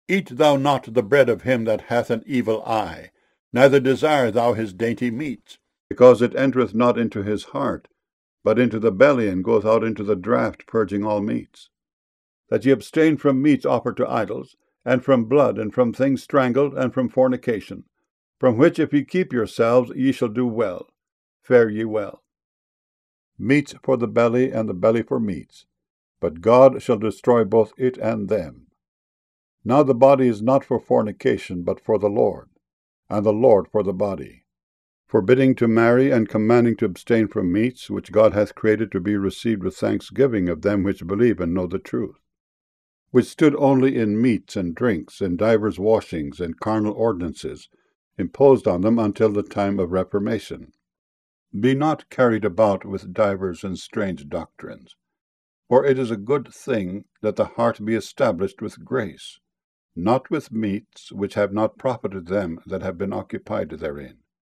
Eat thou not the bread of him that hath an evil eye, neither desire thou his dainty meats, because it entereth not into his heart, but into the belly, and goeth out into the draught, purging all meats. That ye abstain from meats offered to idols, and from blood, and from things strangled, and from fornication, from which if ye keep yourselves, ye shall do well. Fare ye well. Meats for the belly, and the belly for meats, but God shall destroy both it and them. Now the body is not for fornication, but for the Lord, and the Lord for the body. Forbidding to marry, and commanding to abstain from meats, which God hath created to be received with thanksgiving of them which believe and know the truth, which stood only in meats and drinks, and divers washings, and carnal ordinances, imposed on them until the time of reformation. Be not carried about with divers and strange doctrines, for it is a good thing that the heart be established with grace, not with meats which have not profited them that have been occupied therein.